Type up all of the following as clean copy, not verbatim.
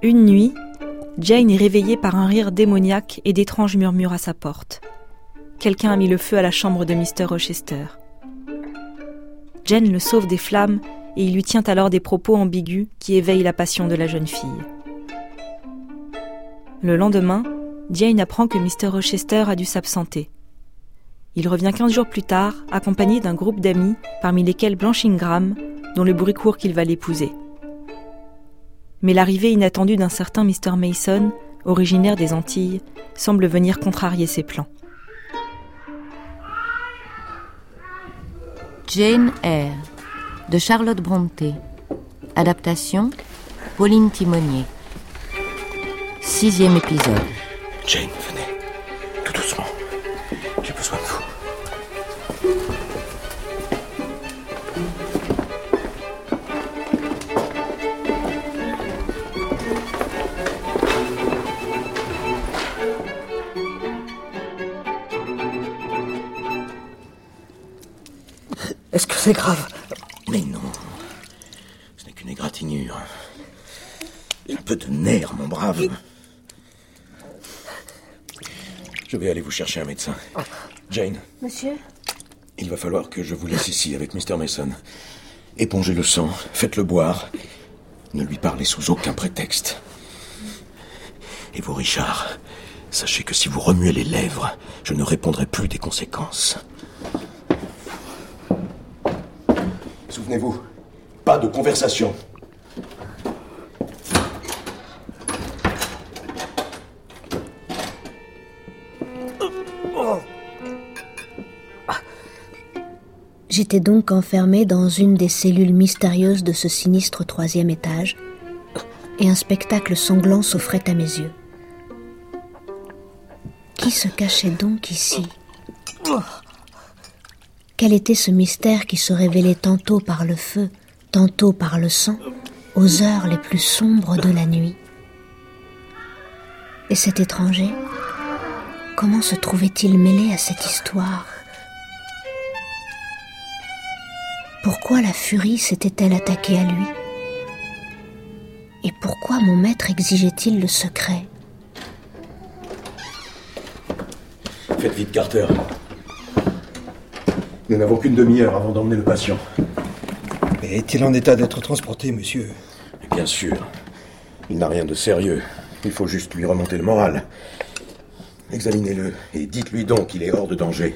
Une nuit, Jane est réveillée par un rire démoniaque et d'étranges murmures à sa porte. Quelqu'un a mis le feu à la chambre de Mr. Rochester. Jane le sauve des flammes et il lui tient alors des propos ambigus qui éveillent la passion de la jeune fille. Le lendemain, Jane apprend que Mr. Rochester a dû s'absenter. Il revient 15 jours plus tard, accompagné d'un groupe d'amis, parmi lesquels Blanche Ingram, dont le bruit court qu'il va l'épouser. Mais l'arrivée inattendue d'un certain Mr. Mason, originaire des Antilles, semble venir contrarier ses plans. Jane Eyre, de Charlotte Brontë. Adaptation, Pauline Timonier. 6e épisode. Jane, venez. Tout doucement. J'ai besoin de vous. Est-ce que c'est grave? Mais non. Ce n'est qu'une égratignure. Un peu de nerfs, mon brave. Je vais aller vous chercher un médecin. Jane. Monsieur? Il va falloir que je vous laisse ici avec Mr. Mason. Épongez le sang, faites-le boire. Ne lui parlez sous aucun prétexte. Et vous, Richard, sachez que si vous remuez les lèvres, je ne répondrai plus des conséquences. Souvenez-vous, pas de conversation. J'étais donc enfermée dans une des cellules mystérieuses de ce sinistre 3e étage, et un spectacle sanglant s'offrait à mes yeux. Qui se cachait donc ici? Quel était ce mystère qui se révélait tantôt par le feu, tantôt par le sang, aux heures les plus sombres de la nuit? Et cet étranger, comment se trouvait-il mêlé à cette histoire? Pourquoi la furie s'était-elle attaquée à lui? Et pourquoi mon maître exigeait-il le secret? Faites vite, Carter. Nous n'avons qu'une demi-heure avant d'emmener le patient. Mais est-il en état d'être transporté, monsieur? Bien sûr. Il n'a rien de sérieux. Il faut juste lui remonter le moral. Examinez-le et dites-lui donc qu'il est hors de danger.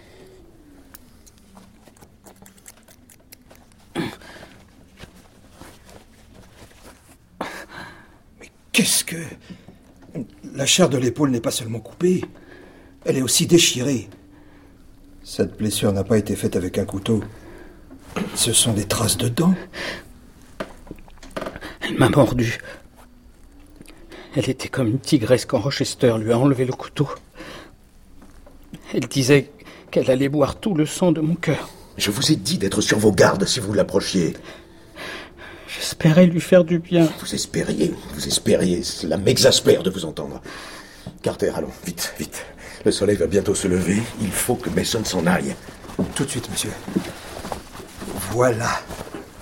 Qu'est-ce que... La chair de l'épaule n'est pas seulement coupée, elle est aussi déchirée. Cette blessure n'a pas été faite avec un couteau. Ce sont des traces de dents. Elle m'a mordu. Elle était comme une tigresse quand Rochester lui a enlevé le couteau. Elle disait qu'elle allait boire tout le sang de mon cœur. Je vous ai dit d'être sur vos gardes si vous l'approchiez. J'espérais lui faire du bien. Vous espériez. Cela m'exaspère de vous entendre. Carter, allons, vite, vite. Le soleil va bientôt se lever. Il faut que Mason s'en aille. Tout de suite, monsieur. Voilà.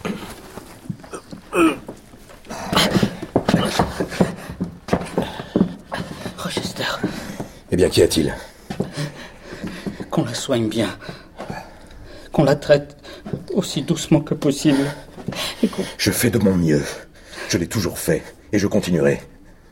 Rochester. Eh bien, qu'y a-t-il? Qu'on la soigne bien. Qu'on la traite aussi doucement que possible. Je fais de mon mieux. Je l'ai toujours fait. Et je continuerai.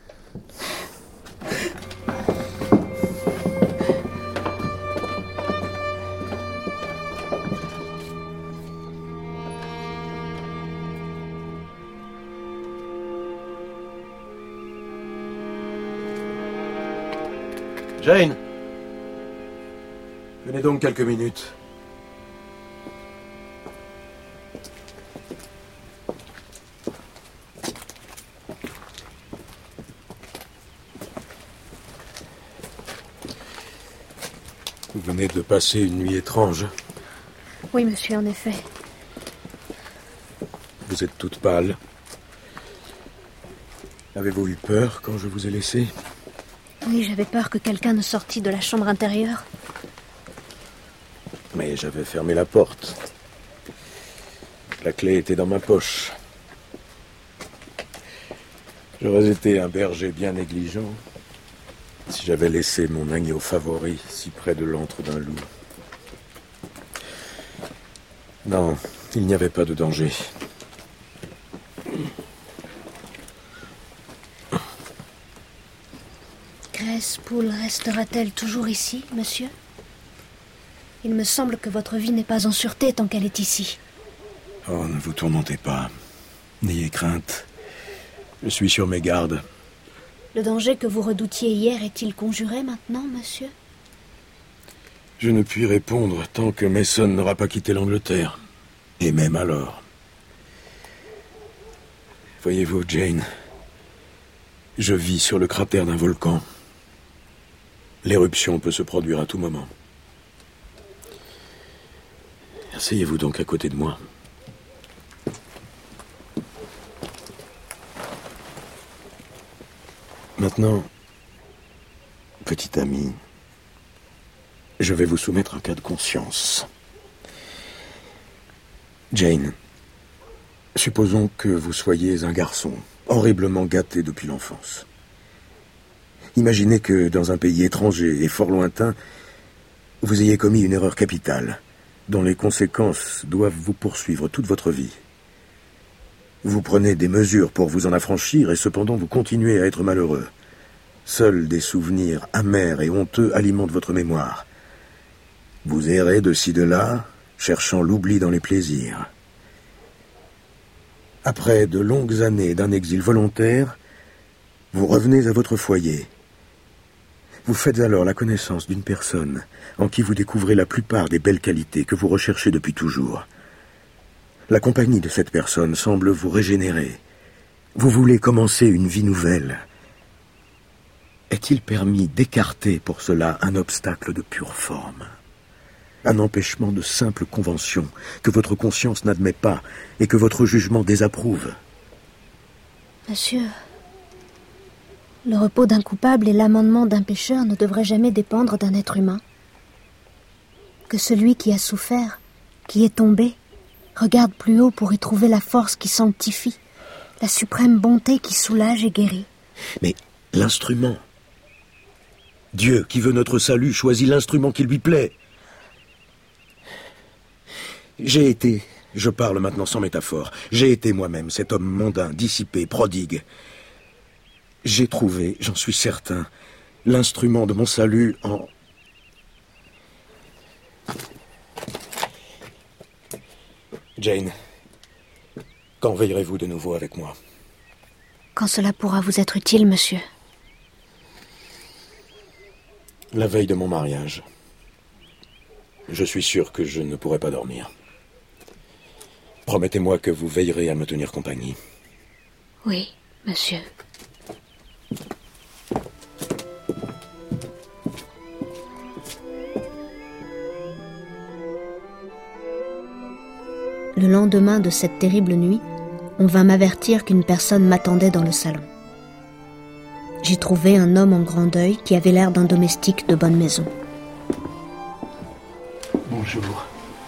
Jane, venez donc quelques minutes. Vous venez de passer une nuit étrange. Oui, monsieur, en effet. Vous êtes toute pâle. Avez-vous eu peur quand je vous ai laissé? Oui, j'avais peur que quelqu'un ne sortît de la chambre intérieure. Mais j'avais fermé la porte. La clé était dans ma poche. J'aurais été un berger bien négligent si j'avais laissé mon agneau favori si près de l'antre d'un loup. Non, il n'y avait pas de danger. Grace Poole restera-t-elle toujours ici, monsieur? Il me semble que votre vie n'est pas en sûreté tant qu'elle est ici. Oh, ne vous tourmentez pas. N'ayez crainte. Je suis sur mes gardes. Le danger que vous redoutiez hier est-il conjuré maintenant, monsieur? Je ne puis répondre tant que Mason n'aura pas quitté l'Angleterre. Et même alors. Voyez-vous, Jane, je vis sur le cratère d'un volcan. L'éruption peut se produire à tout moment. Asseyez-vous donc à côté de moi. Maintenant, petit ami, je vais vous soumettre un cas de conscience. Jane, supposons que vous soyez un garçon, horriblement gâté depuis l'enfance. Imaginez que dans un pays étranger et fort lointain, vous ayez commis une erreur capitale, dont les conséquences doivent vous poursuivre toute votre vie. Vous prenez des mesures pour vous en affranchir et cependant vous continuez à être malheureux. Seuls des souvenirs amers et honteux alimentent votre mémoire. Vous errez de ci de là, cherchant l'oubli dans les plaisirs. Après de longues années d'un exil volontaire, vous revenez à votre foyer. Vous faites alors la connaissance d'une personne en qui vous découvrez la plupart des belles qualités que vous recherchez depuis toujours. La compagnie de cette personne semble vous régénérer. Vous voulez commencer une vie nouvelle. Est-il permis d'écarter pour cela un obstacle de pure forme? Un empêchement de simple convention que votre conscience n'admet pas et que votre jugement désapprouve? Monsieur, le repos d'un coupable et l'amendement d'un pécheur ne devraient jamais dépendre d'un être humain. Que celui qui a souffert, qui est tombé, regarde plus haut pour y trouver la force qui sanctifie, la suprême bonté qui soulage et guérit. Mais l'instrument. Dieu, qui veut notre salut, choisit l'instrument qui lui plaît. J'ai été, je parle maintenant sans métaphore, j'ai été moi-même cet homme mondain, dissipé, prodigue. J'ai trouvé, j'en suis certain, l'instrument de mon salut en... Jane, quand veillerez-vous de nouveau avec moi? Quand cela pourra vous être utile, monsieur. La veille de mon mariage. Je suis sûr que je ne pourrai pas dormir. Promettez-moi que vous veillerez à me tenir compagnie. Oui, monsieur. Le lendemain de cette terrible nuit, on vint m'avertir qu'une personne m'attendait dans le salon. J'y trouvai un homme en grand deuil qui avait l'air d'un domestique de bonne maison. Bonjour.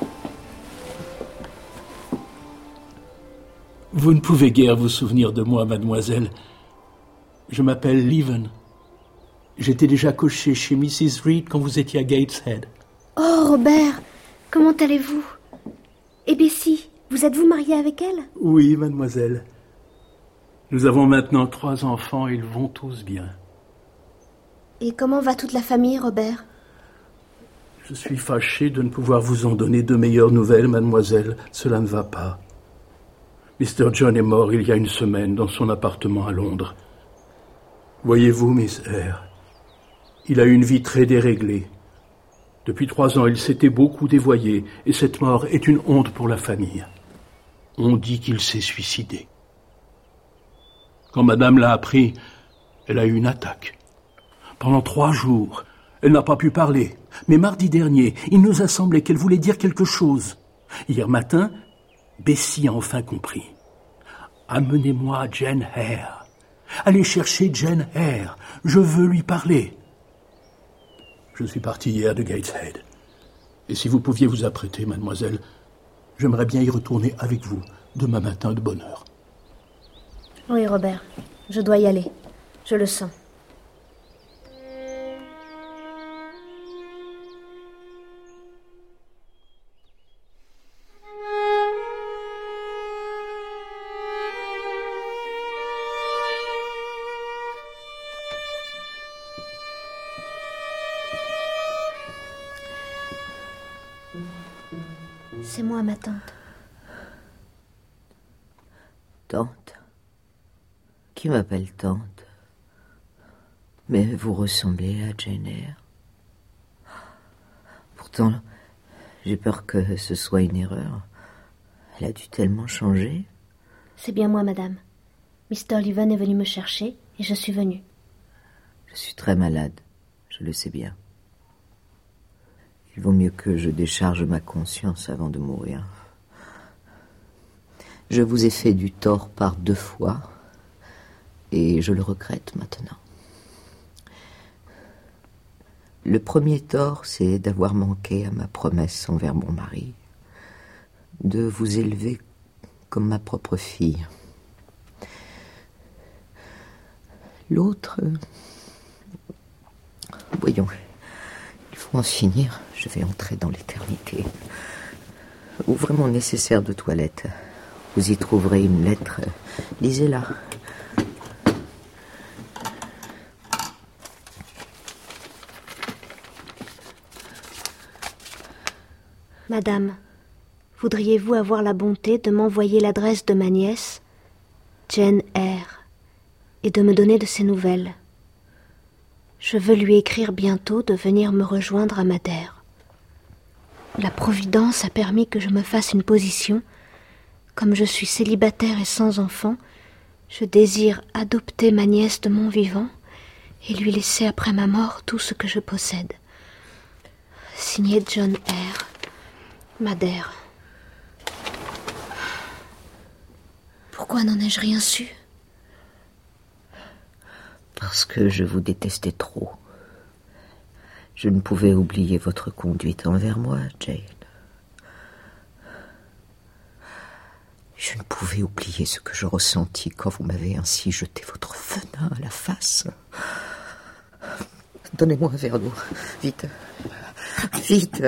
Vous ne pouvez guère vous souvenir de moi, mademoiselle. Je m'appelle Leven. J'étais déjà cocher chez Mrs. Reed quand vous étiez à Gateshead. Oh, Robert, comment allez-vous? Et Bessie, vous êtes-vous marié avec elle? Oui, mademoiselle. Nous avons maintenant 3 enfants et ils vont tous bien. Et comment va toute la famille, Robert? Je suis fâché de ne pouvoir vous en donner de meilleures nouvelles, mademoiselle. Cela ne va pas. Mr. John est mort il y a une semaine dans son appartement à Londres. Voyez-vous, Miss Eyre, il a eu une vie très déréglée. Depuis 3 ans, il s'était beaucoup dévoyé et cette mort est une honte pour la famille. On dit qu'il s'est suicidé. Quand madame l'a appris, elle a eu une attaque. Pendant 3 jours, elle n'a pas pu parler. Mais mardi dernier, il nous a semblé qu'elle voulait dire quelque chose. Hier matin, Bessie a enfin compris. Amenez-moi Jane Eyre. Allez chercher Jane Eyre. Je veux lui parler. Je suis parti hier de Gateshead. Et si vous pouviez vous apprêter, mademoiselle, j'aimerais bien y retourner avec vous demain matin de bonne heure. Oui, Robert. Je dois y aller. Je le sens. C'est moi, ma tante. Tante? Qui m'appelle tante? Mais vous ressemblez à Jane Eyre. Pourtant, j'ai peur que ce soit une erreur. Elle a dû tellement changer. C'est bien moi, madame. Mr. Leven est venu me chercher et je suis venue. Je suis très malade, je le sais bien. Il vaut mieux que je décharge ma conscience avant de mourir. Je vous ai fait du tort par 2 fois, et je le regrette maintenant. Le premier tort, c'est d'avoir manqué à ma promesse envers mon mari, de vous élever comme ma propre fille. L'autre... Voyons, il faut en finir, je vais entrer dans l'éternité. Ouvrez mon nécessaire de toilette. Vous y trouverez une lettre. Lisez-la. Madame, voudriez-vous avoir la bonté de m'envoyer l'adresse de ma nièce, Jane Eyre, et de me donner de ses nouvelles? Je veux lui écrire bientôt de venir me rejoindre à Madère. La Providence a permis que je me fasse une position. Comme je suis célibataire et sans enfant, je désire adopter ma nièce de mon vivant et lui laisser après ma mort tout ce que je possède. Signé John Eyre, Madère. Pourquoi n'en ai-je rien su? Parce que je vous détestais trop. Je ne pouvais oublier votre conduite envers moi, Jane. Je ne pouvais oublier ce que je ressentis quand vous m'avez ainsi jeté votre venin à la face. Donnez-moi un verre d'eau, vite. Vite.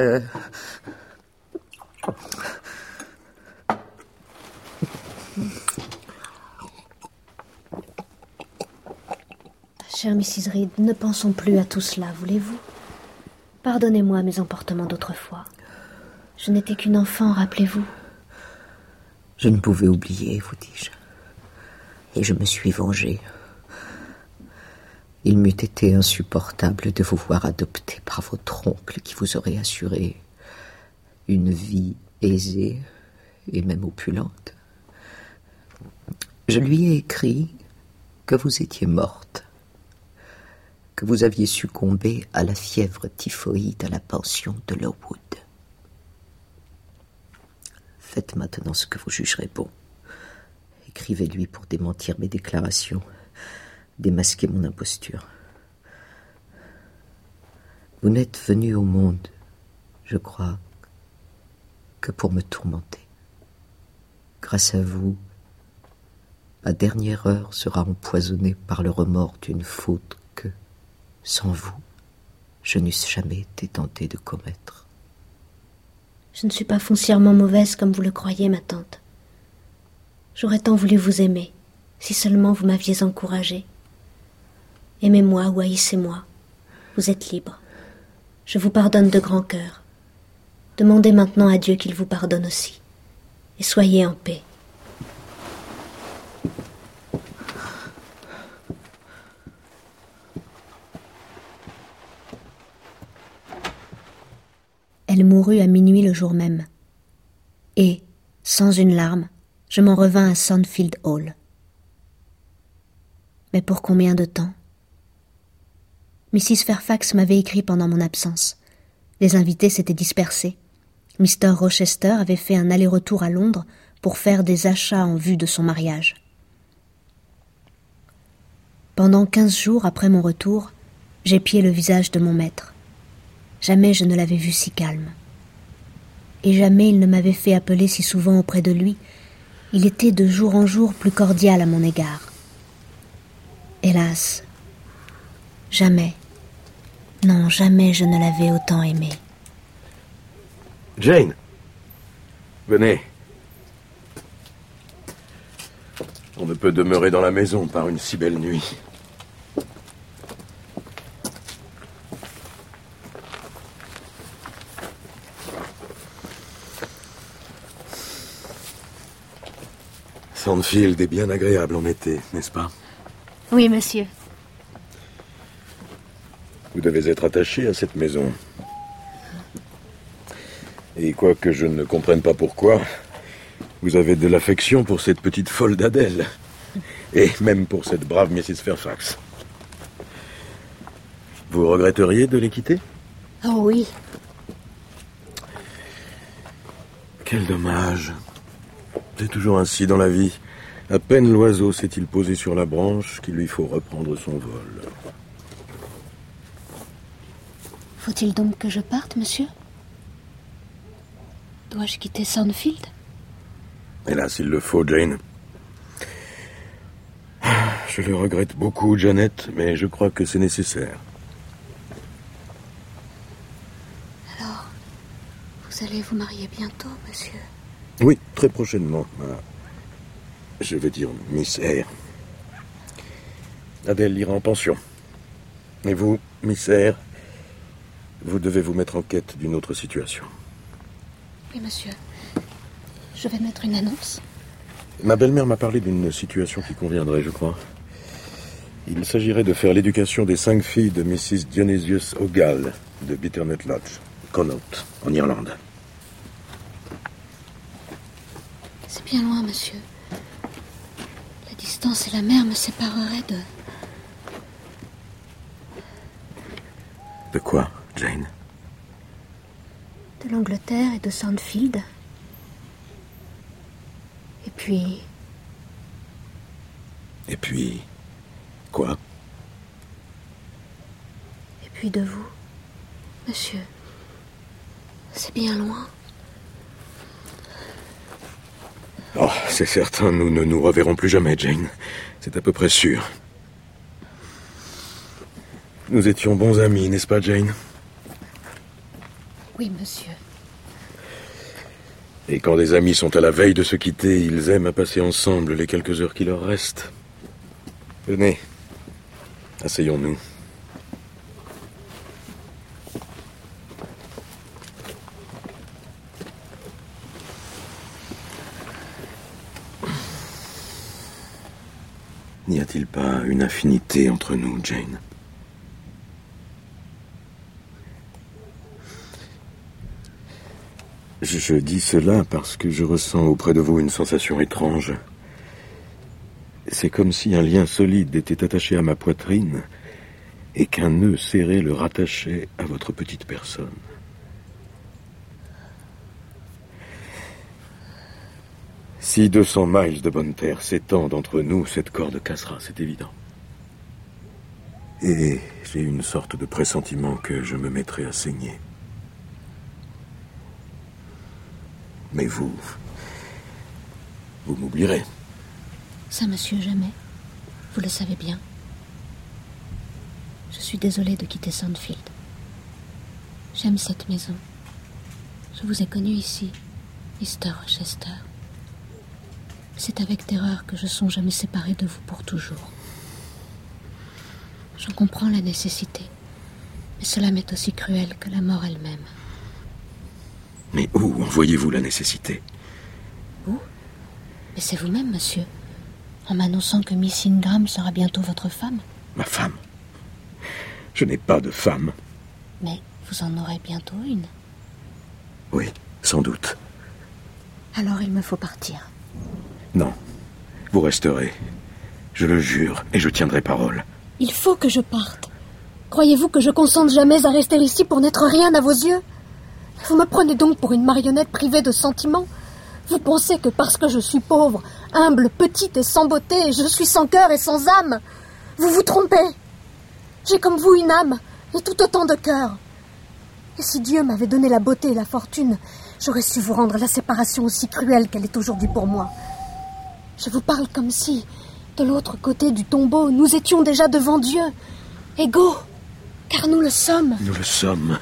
Chère Mrs. Reed, ne pensons plus à tout cela, voulez-vous? Pardonnez-moi mes emportements d'autrefois. Je n'étais qu'une enfant, rappelez-vous. Je ne pouvais oublier, vous dis-je. Et je me suis vengé. Il m'eût été insupportable de vous voir adopté par votre oncle qui vous aurait assuré une vie aisée et même opulente. Je lui ai écrit que vous étiez morte, que vous aviez succombé à la fièvre typhoïde à la pension de Lowood. Faites maintenant ce que vous jugerez bon. Écrivez-lui pour démentir mes déclarations, démasquer mon imposture. Vous n'êtes venu au monde, je crois, que pour me tourmenter. Grâce à vous, ma dernière heure sera empoisonnée par le remords d'une faute que, sans vous, je n'eusse jamais été tenté de commettre. Je ne suis pas foncièrement mauvaise comme vous le croyez, ma tante. J'aurais tant voulu vous aimer, si seulement vous m'aviez encouragée. Aimez-moi ou haïssez-moi, vous êtes libre. Je vous pardonne de grand cœur. Demandez maintenant à Dieu qu'il vous pardonne aussi. Et soyez en paix. Elle mourut à minuit le jour même. Et, sans une larme, je m'en revins à Sandfield Hall. Mais pour combien de temps? Mrs. Fairfax m'avait écrit pendant mon absence. Les invités s'étaient dispersés. Mr. Rochester avait fait un aller-retour à Londres pour faire des achats en vue de son mariage. Pendant 15 jours après mon retour, j'épiai le visage de mon maître. Jamais je ne l'avais vu si calme. Et jamais il ne m'avait fait appeler si souvent auprès de lui. Il était de jour en jour plus cordial à mon égard. Hélas, jamais, non, jamais je ne l'avais autant aimé. Jane, venez. On ne peut demeurer dans la maison par une si belle nuit. Sandfield est bien agréable en été, n'est-ce pas? Oui, monsieur. Vous devez être attaché à cette maison. Et quoique je ne comprenne pas pourquoi, vous avez de l'affection pour cette petite folle d'Adèle. Et même pour cette brave Mrs. Fairfax. Vous regretteriez de les quitter? Oh oui. Quel dommage. C'est toujours ainsi dans la vie. À peine l'oiseau s'est-il posé sur la branche qu'il lui faut reprendre son vol. Faut-il donc que je parte, monsieur? Dois-je quitter Sandfield? Hélas, il le faut, Jane. Je le regrette beaucoup, Janet, mais je crois que c'est nécessaire. Alors, vous allez vous marier bientôt, monsieur? Oui, très prochainement. Je veux dire, Miss Eyre. Adèle ira en pension. Et vous, Miss Eyre, vous devez vous mettre en quête d'une autre situation. Oui, monsieur. Je vais mettre une annonce. Ma belle-mère m'a parlé d'une situation qui conviendrait, je crois. Il s'agirait de faire l'éducation des 5 filles de Mrs. Dionysius O'Gall de Bitternut Lodge, Connaught, en Irlande. C'est bien loin, monsieur. La distance et la mer me sépareraient de... De quoi, Jane? De l'Angleterre et de Sandfield. Et puis... Et puis... Quoi? Et puis de vous, monsieur. C'est bien loin. Oh, c'est certain, nous ne nous reverrons plus jamais, Jane. C'est à peu près sûr. Nous étions bons amis, n'est-ce pas, Jane? Oui, monsieur. Et quand des amis sont à la veille de se quitter, ils aiment à passer ensemble les quelques heures qui leur restent. Venez, asseyons-nous. N'y a-t-il pas une infinité entre nous, Jane? Je dis cela parce que je ressens auprès de vous une sensation étrange. C'est comme si un lien solide était attaché à ma poitrine et qu'un nœud serré le rattachait à votre petite personne. Si 200 miles de bonne terre s'étendent entre nous, cette corde cassera, c'est évident. Et j'ai une sorte de pressentiment que je me mettrai à saigner. Mais vous m'oublierez. Ça, monsieur, jamais. Vous le savez bien. Je suis désolée de quitter Sandfield. J'aime cette maison. Je vous ai connu ici, Mr. Rochester. C'est avec terreur que je songe à me séparer de vous pour toujours. J'en comprends la nécessité, mais cela m'est aussi cruel que la mort elle-même. Mais où en voyez-vous la nécessité? Où? Mais c'est vous-même, monsieur, en m'annonçant que Miss Ingram sera bientôt votre femme. Ma femme? Je n'ai pas de femme. Mais vous en aurez bientôt une. Oui, sans doute. Alors il me faut partir. Non, vous resterez. Je le jure, et je tiendrai parole. Il faut que je parte. Croyez-vous que je consente jamais à rester ici pour n'être rien à vos yeux? Vous me prenez donc pour une marionnette privée de sentiments? Vous pensez que parce que je suis pauvre, humble, petite et sans beauté, je suis sans cœur et sans âme? Vous vous trompez. J'ai comme vous une âme et tout autant de cœur. Et si Dieu m'avait donné la beauté et la fortune, j'aurais su vous rendre la séparation aussi cruelle qu'elle est aujourd'hui pour moi. Je vous parle comme si, De l'autre côté du tombeau, nous étions déjà devant Dieu, égaux, car nous le sommes. Nous le sommes.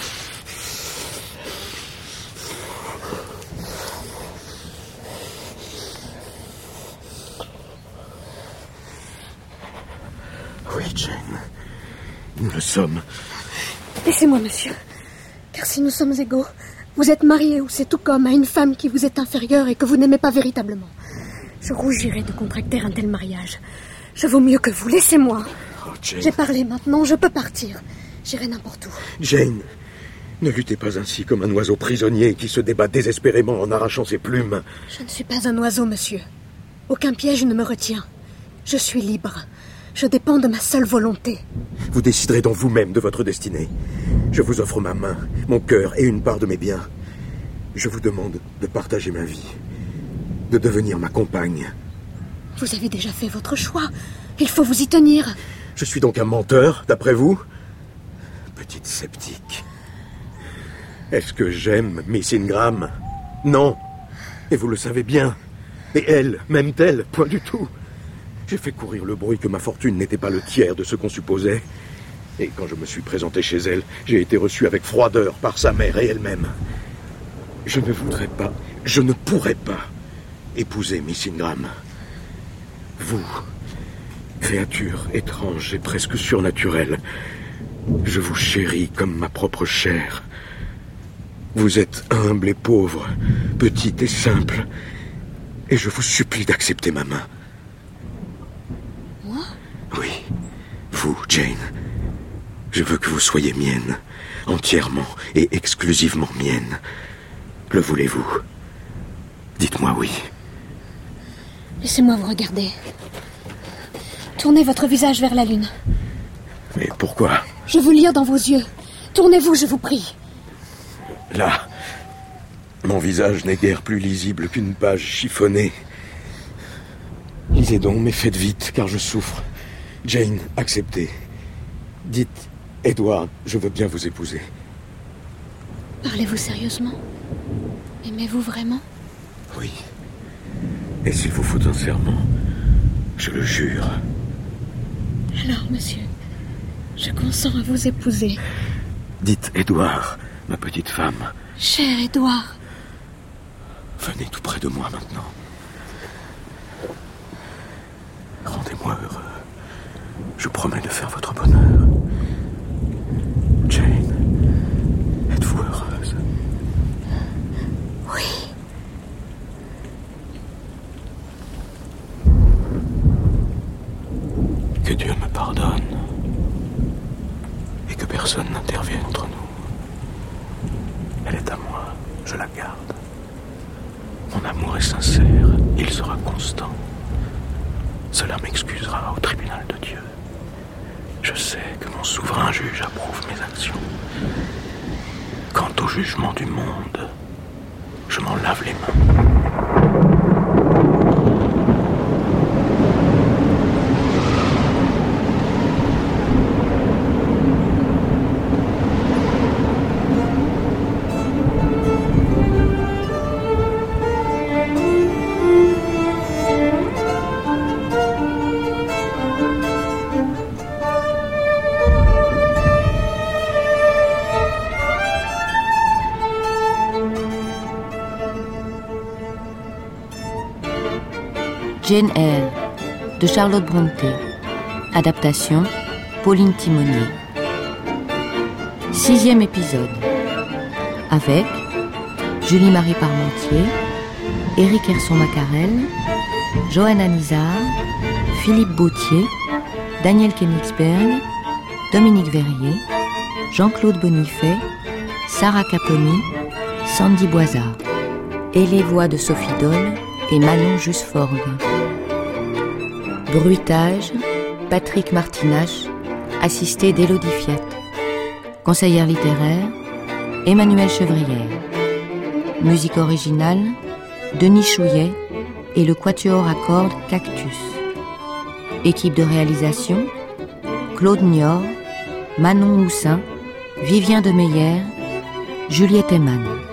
Oui, Jane. Nous le sommes. Laissez-moi, monsieur. Car si nous sommes égaux, vous êtes marié ou c'est tout comme à une femme qui vous est inférieure et que vous n'aimez pas véritablement. Je rougirais de contracter un tel mariage. Je vaux mieux que vous. Laissez-moi. Oh, Jane. J'ai parlé maintenant, je peux partir. J'irai n'importe où. Jane, ne luttez pas ainsi comme un oiseau prisonnier qui se débat désespérément en arrachant ses plumes. Je ne suis pas un oiseau, monsieur. Aucun piège ne me retient. Je suis libre. Je dépends de ma seule volonté. Vous déciderez donc vous-même de votre destinée. Je vous offre ma main, mon cœur et une part de mes biens. Je vous demande de partager ma vie, de devenir ma compagne. Vous avez déjà fait votre choix. Il faut vous y tenir. Je suis donc un menteur, d'après vous? Petite sceptique. Est-ce que j'aime Miss Ingram? Non. Et vous le savez bien. Et elle, m'aime-t-elle? Point du tout. J'ai fait courir le bruit que ma fortune n'était pas le tiers de ce qu'on supposait. Et quand je me suis présenté chez elle, j'ai été reçu avec froideur par sa mère et elle-même. Je ne voudrais pas, je ne pourrais pas épouser Miss Ingram. Vous, créature étrange et presque surnaturelle, je vous chéris comme ma propre chair. Vous êtes humble et pauvre, petite et simple, et je vous supplie d'accepter ma main. Moi? Oui, vous, Jane. Je veux que vous soyez mienne, entièrement et exclusivement mienne. Le voulez-vous? Dites-moi oui. Laissez-moi vous regarder. Tournez votre visage vers la lune. Mais pourquoi? Je veux lire dans vos yeux. Tournez-vous, je vous prie. Là, mon visage n'est guère plus lisible qu'une page chiffonnée. Lisez donc, mais faites vite, car je souffre. Jane, acceptez. Dites, Edward, je veux bien vous épouser. Parlez-vous sérieusement? Aimez-vous vraiment? Oui. Et s'il vous faut un serment, je le jure. Alors, monsieur, je consens à vous épouser. Dites, Edward, ma petite femme. Cher Édouard. Venez tout près de moi maintenant. Rendez-moi heureux. Je promets de faire votre bonheur. Jane, êtes-vous heureuse? Oui. Que Dieu me pardonne et que personne n'intervienne entre nous. Elle est à moi, je la garde. Mon amour est sincère, il sera constant. Cela m'excusera au tribunal de Dieu. Je sais que mon souverain juge approuve mes actions. Quant au jugement du monde, je m'en lave les mains. Jane Eyre de Charlotte Brontë. Adaptation Pauline Timonier. 6e épisode. Avec Julie-Marie Parmentier, Éric Herson-Macarel, Johanna Nizar, Philippe Bautier, Daniel Königsberg, Dominique Verrier, Jean-Claude Bonifay, Sarah Caponi, Sandy Boisard. Et les voix de Sophie Dole et Manon Jusforgue. Bruitage, Patrick Martinache, assisté d'Élodie Fiat. Conseillère littéraire, Emmanuelle Chevrière. Musique originale, Denis Chouillet et le quatuor à cordes Cactus. Équipe de réalisation, Claude Niort, Manon Moussin, Vivien Demeyer, Juliette Eman.